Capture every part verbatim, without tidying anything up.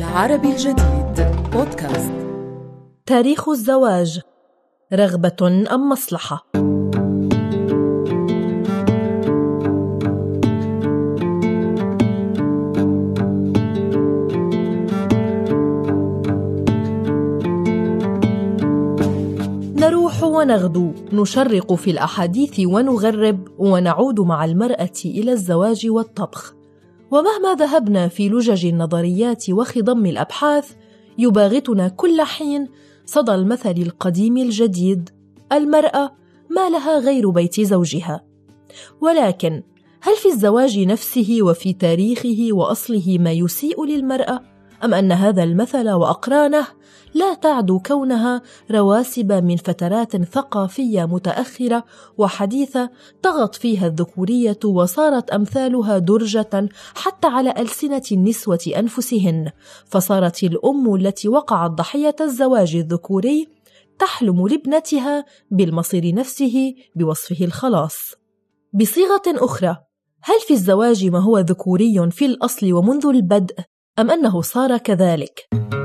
عربي الجديد بودكاست. تاريخ الزواج، رغبة أم مصلحة؟ نروح ونغدو، نشرق في الأحاديث ونغرب، ونعود مع المرأة إلى الزواج والطبخ. ومهما ذهبنا في لجج النظريات وخضم الأبحاث، يباغتنا كل حين صدى المثل القديم الجديد: المرأة ما لها غير بيت زوجها. ولكن هل في الزواج نفسه وفي تاريخه وأصله ما يسيء للمرأة؟ أم أن هذا المثل وأقرانه لا تعدو كونها رواسب من فترات ثقافية متأخرة وحديثة طغت فيها الذكورية وصارت أمثالها درجة حتى على ألسنة النسوة أنفسهن، فصارت الأم التي وقعت ضحية الزواج الذكوري تحلم لابنتها بالمصير نفسه بوصفه الخلاص. بصيغة أخرى، هل في الزواج ما هو ذكوري في الأصل ومنذ البدء، أم أنه صار كذلك؟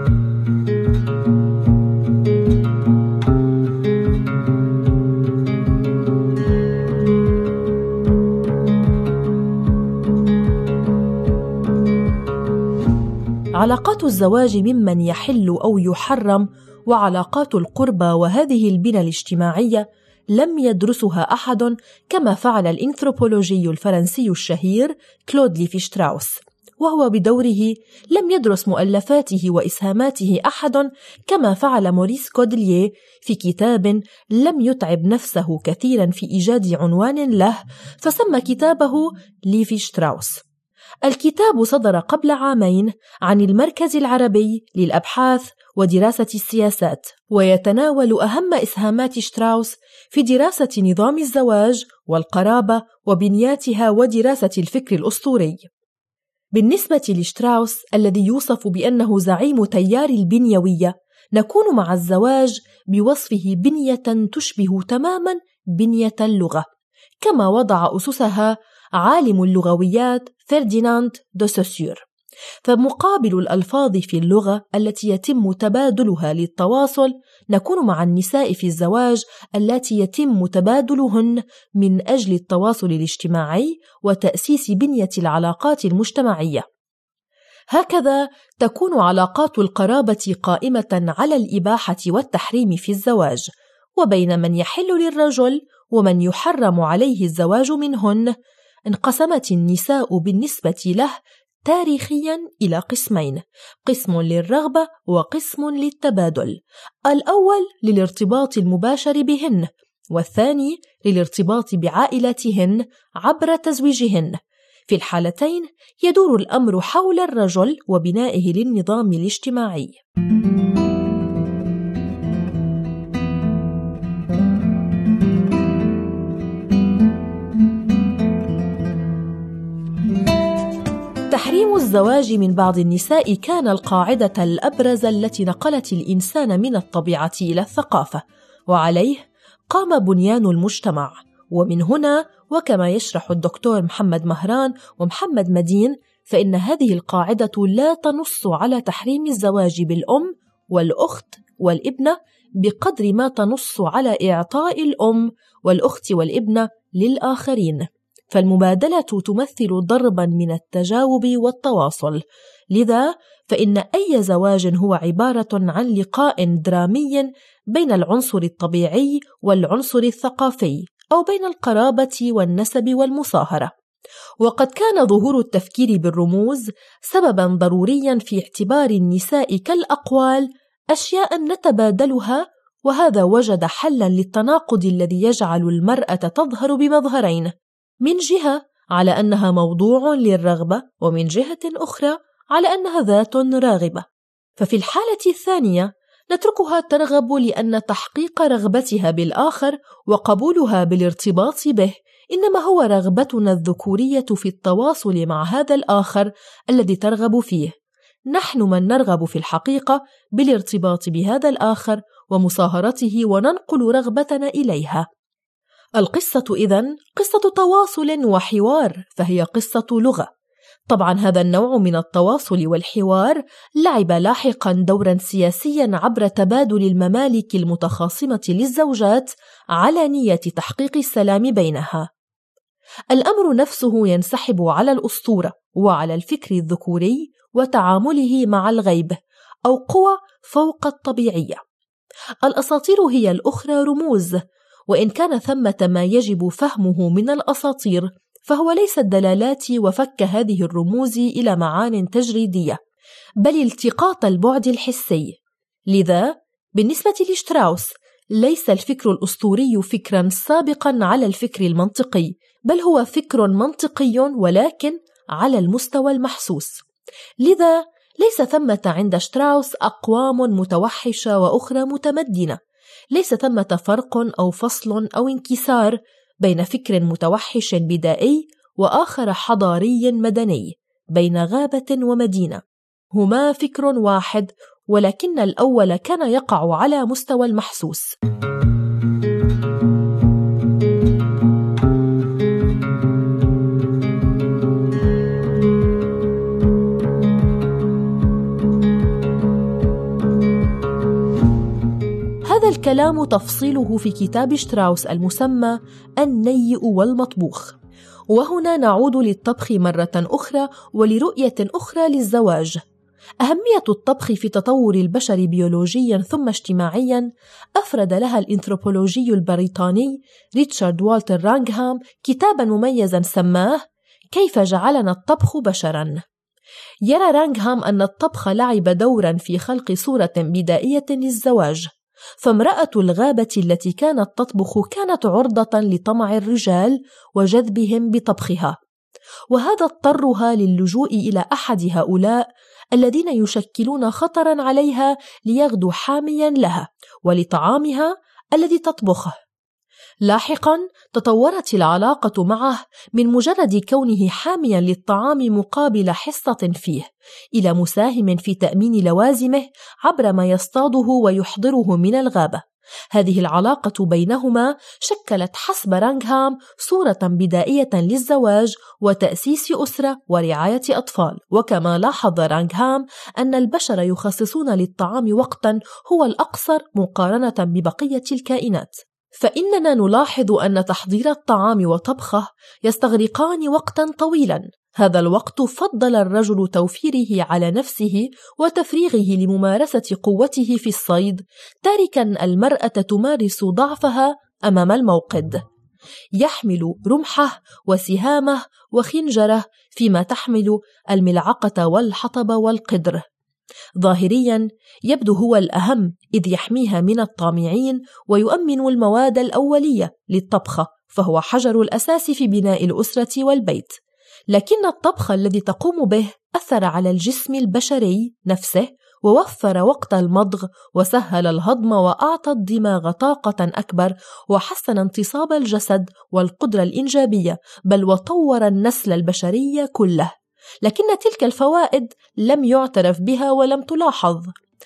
علاقات الزواج ممن يحل أو يحرم، وعلاقات القربى وهذه البنى الاجتماعية لم يدرسها أحد كما فعل الإنثروبولوجي الفرنسي الشهير كلود ليفي شتراوس، وهو بدوره لم يدرس مؤلفاته وإسهاماته أحد كما فعل موريس كودلييه في كتاب لم يتعب نفسه كثيرا في إيجاد عنوان له، فسمى كتابه ليفي شتراوس. الكتاب صدر قبل عامين عن المركز العربي للأبحاث ودراسة السياسات، ويتناول أهم إسهامات شتراوس في دراسة نظام الزواج والقرابة وبنياتها ودراسة الفكر الأسطوري. بالنسبة لشتراوس الذي يوصف بأنه زعيم تيار البنيوية، نكون مع الزواج بوصفه بنية تشبه تماماً بنية اللغة، كما وضع أسسها عالم اللغويات فرديناند دو سوسير. فمقابل الألفاظ في اللغة التي يتم تبادلها للتواصل، نكون مع النساء في الزواج التي يتم تبادلهن من أجل التواصل الاجتماعي وتأسيس بنية العلاقات المجتمعية. هكذا تكون علاقات القرابة قائمة على الإباحة والتحريم في الزواج، وبين من يحل للرجل ومن يحرم عليه الزواج منهن انقسمت النساء بالنسبة له تاريخياً إلى قسمين: قسم للرغبة وقسم للتبادل، الأول للارتباط المباشر بهن، والثاني للارتباط بعائلتهن عبر تزويجهن. في الحالتين يدور الأمر حول الرجل وبنائه للنظام الاجتماعي. تحريم الزواج من بعض النساء كان القاعدة الأبرز التي نقلت الإنسان من الطبيعة إلى الثقافة، وعليه قام بنيان المجتمع. ومن هنا، وكما يشرح الدكتور محمد مهران ومحمد مدين، فإن هذه القاعدة لا تنص على تحريم الزواج بالأم والأخت والابنة بقدر ما تنص على إعطاء الأم والأخت والابنة للآخرين، فالمبادلة تمثل ضرباً من التجاوب والتواصل. لذا فإن أي زواج هو عبارة عن لقاء درامي بين العنصر الطبيعي والعنصر الثقافي، أو بين القرابة والنسب والمصاهرة. وقد كان ظهور التفكير بالرموز سبباً ضرورياً في اعتبار النساء كالأقوال أشياء نتبادلها، وهذا وجد حلاً للتناقض الذي يجعل المرأة تظهر بمظهرين: من جهة على أنها موضوع للرغبة، ومن جهة أخرى على أنها ذات راغبة. ففي الحالة الثانية نتركها ترغب لأن تحقيق رغبتها بالآخر وقبولها بالارتباط به إنما هو رغبتنا الذكورية في التواصل مع هذا الآخر الذي ترغب فيه. نحن من نرغب في الحقيقة بالارتباط بهذا الآخر ومصاهرته وننقل رغبتنا إليها. القصة إذن قصة تواصل وحوار، فهي قصة لغة. طبعا هذا النوع من التواصل والحوار لعب لاحقا دورا سياسيا عبر تبادل الممالك المتخاصمة للزوجات على نية تحقيق السلام بينها. الأمر نفسه ينسحب على الأسطورة وعلى الفكر الذكوري وتعامله مع الغيب أو قوى فوق الطبيعية. الأساطير هي الأخرى رموز، وإن كان ثمة ما يجب فهمه من الأساطير، فهو ليس الدلالات وفك هذه الرموز إلى معان تجريدية، بل التقاط البعد الحسي. لذا بالنسبة لشتراوس ليس الفكر الأسطوري فكراً سابقاً على الفكر المنطقي، بل هو فكر منطقي ولكن على المستوى المحسوس. لذا ليس ثمة عند شتراوس أقوام متوحشة وأخرى متمدنة، ليس ثمة فرق أو فصل أو انكسار بين فكر متوحش بدائي وآخر حضاري مدني، بين غابة ومدينة. هما فكر واحد، ولكن الأول كان يقع على مستوى المحسوس. هذا الكلام تفصيله في كتاب شتراوس المسمى النيء والمطبوخ. وهنا نعود للطبخ مرة أخرى ولرؤية أخرى للزواج. أهمية الطبخ في تطور البشر بيولوجياً ثم اجتماعياً أفرد لها الإنثروبولوجي البريطاني ريتشارد والتر رانغهام كتاباً مميزاً سماه كيف جعلنا الطبخ بشراً. يرى رانغهام أن الطبخ لعب دوراً في خلق صورة بدائية للزواج، فامرأة الغابة التي كانت تطبخ كانت عرضة لطمع الرجال وجذبهم بطبخها، وهذا اضطرها للجوء إلى أحد هؤلاء الذين يشكلون خطراً عليها ليغدو حامياً لها ولطعامها الذي تطبخه. لاحقاً تطورت العلاقة معه من مجرد كونه حامياً للطعام مقابل حصة فيه، إلى مساهم في تأمين لوازمه عبر ما يصطاده ويحضره من الغابة. هذه العلاقة بينهما شكلت حسب رانغهام صورة بدائية للزواج وتأسيس أسرة ورعاية أطفال. وكما لاحظ رانغهام أن البشر يخصصون للطعام وقتاً هو الأقصر مقارنة ببقية الكائنات، فإننا نلاحظ أن تحضير الطعام وطبخه يستغرقان وقتاً طويلاً. هذا الوقت فضل الرجل توفيره على نفسه وتفريغه لممارسة قوته في الصيد، تاركاً المرأة تمارس ضعفها أمام الموقد. يحمل رمحه وسهامه وخنجره فيما تحمل الملعقة والحطب والقدر. ظاهرياً يبدو هو الأهم، إذ يحميها من الطامعين ويؤمن المواد الأولية للطبخة، فهو حجر الأساس في بناء الأسرة والبيت. لكن الطبخ الذي تقوم به أثر على الجسم البشري نفسه، ووفر وقت المضغ وسهل الهضم وأعطى الدماغ طاقة أكبر وحسن انتصاب الجسد والقدرة الإنجابية، بل وطور النسل البشري كله. لكن تلك الفوائد لم يعترف بها ولم تلاحظ.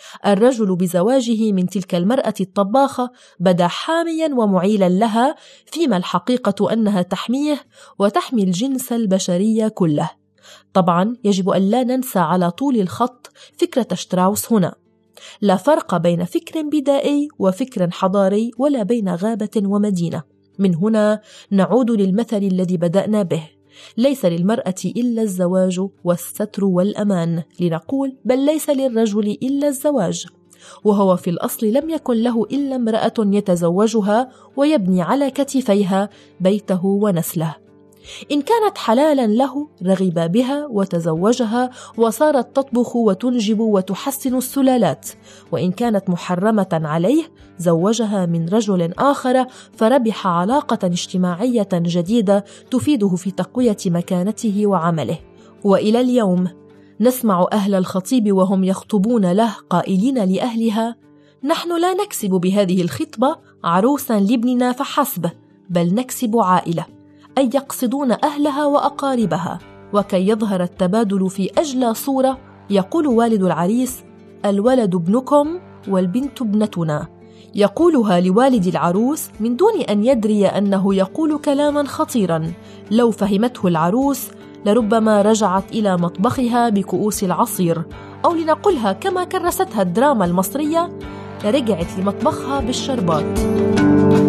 الرجل بزواجه من تلك المرأة الطباخة بدا حاميا ومعيلا لها، فيما الحقيقة أنها تحميه وتحمي الجنس البشري كله. طبعا يجب أن لا ننسى على طول الخط فكرة شتراوس هنا. لا فرق بين فكر بدائي وفكر حضاري، ولا بين غابة ومدينة. من هنا نعود للمثل الذي بدأنا به: ليس للمرأة إلا الزواج والستر والأمان، لنقول بل ليس للرجل إلا الزواج، وهو في الأصل لم يكن له إلا امرأة يتزوجها ويبني على كتفيها بيته ونسله. إن كانت حلالا له رغب بها وتزوجها وصارت تطبخ وتنجب وتحسن السلالات، وإن كانت محرمة عليه زوجها من رجل آخر فربح علاقة اجتماعية جديدة تفيده في تقوية مكانته وعمله. وإلى اليوم نسمع أهل الخطيب وهم يخطبون له قائلين لأهلها: نحن لا نكسب بهذه الخطبة عروسا لابننا فحسب، بل نكسب عائلة، أي يقصدون أهلها وأقاربها. وكي يظهر التبادل في أجلى صورة يقول والد العريس: الولد ابنكم والبنت ابنتنا، يقولها لوالد العروس من دون أن يدري أنه يقول كلاما خطيرا لو فهمته العروس لربما رجعت إلى مطبخها بكؤوس العصير، أو لنقلها كما كرستها الدراما المصرية، لرجعت لمطبخها بالشربات.